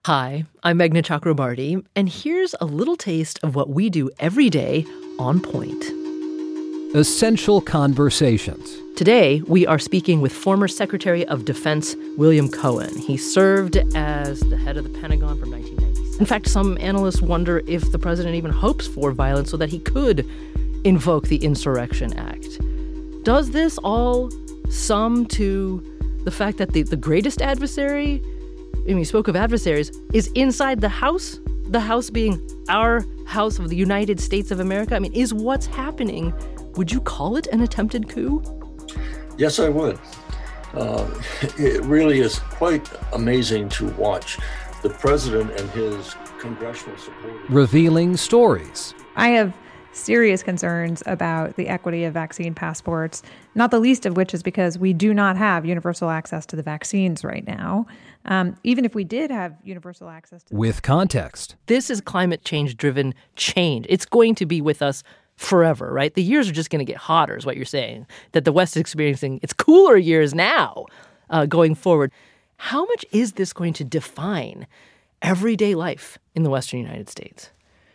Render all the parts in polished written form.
Hi, I'm Meghna Chakrabarty, and here's a little taste of what we do every day on Point. Essential Conversations. Today, we are speaking with former Secretary of Defense William Cohen. He served as the head of the Pentagon from 1990. In fact, some analysts wonder if the president even hopes for violence so that he could invoke the Insurrection Act. Does this all sum to the fact that the greatest adversary, you spoke of adversaries, is inside the House being our House of the United States of America? Is what's happening, would you call it an attempted coup? Yes, I would. It really is quite amazing to watch the president and his congressional supporters revealing stories. I have serious concerns about the equity of vaccine passports, not the least of which is because we do not have universal access to the vaccines right now. Even if we did have universal access to with context. This is climate change-driven change. It's going to be with us forever, right? The years are just going to get hotter is what you're saying, that the West is experiencing its cooler years now going forward. How much is this going to define everyday life in the Western United States?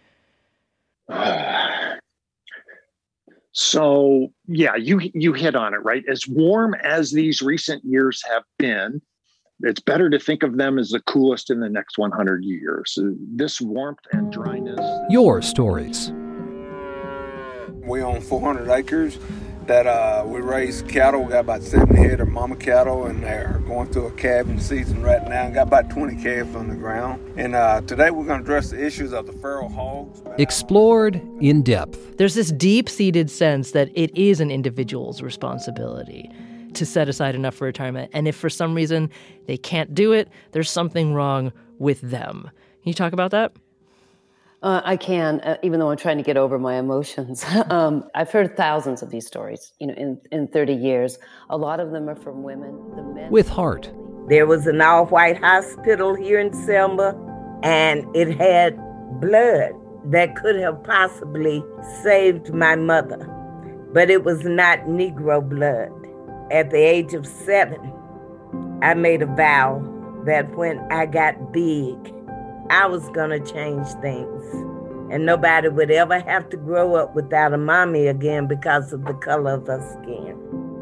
So, yeah, you hit on it, right? As warm as these recent years have been, it's better to think of them as the coolest in the next 100 years. This warmth and dryness. Your stories. We own 400 acres that we raise cattle. We got about 70 head of mama cattle, and they're going through a calving season right now. And got about 20 calves on the ground. And today we're going to address the issues of the feral hogs. Explored in depth. There's this deep-seated sense that it is an individual's responsibility to set aside enough for retirement. And if for some reason they can't do it, there's something wrong with them. Can you talk about that? I can, even though I'm trying to get over my emotions. I've heard thousands of these stories, in 30 years. A lot of them are from women. The men with heart. There was an all-white hospital here in Selma, and it had blood that could have possibly saved my mother. But it was not Negro blood. At the age of 7, I made a vow that when I got big, I was gonna change things, and nobody would ever have to grow up without a mommy again because of the color of her skin.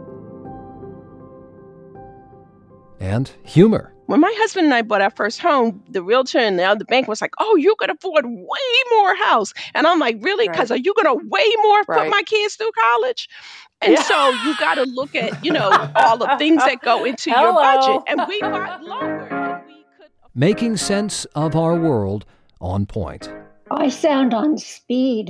And humor. When my husband and I bought our first home, the realtor and the bank was like, "Oh, you could afford way more house," and I'm like, "Really? Because are you gonna way more put my kids through college?" And so you got to look at all the things that go into your budget, and we got lower. Making sense of our world on Point. I sound on speed.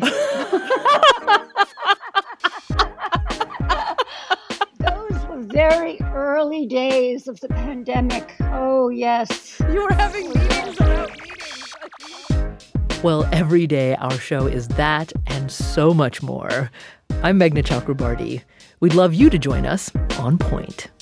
Those were very early days of the pandemic. Oh, yes. You were having meetings about meetings. Well, every day our show is that and so much more. I'm Meghna Chakrabarty. We'd love you to join us on Point.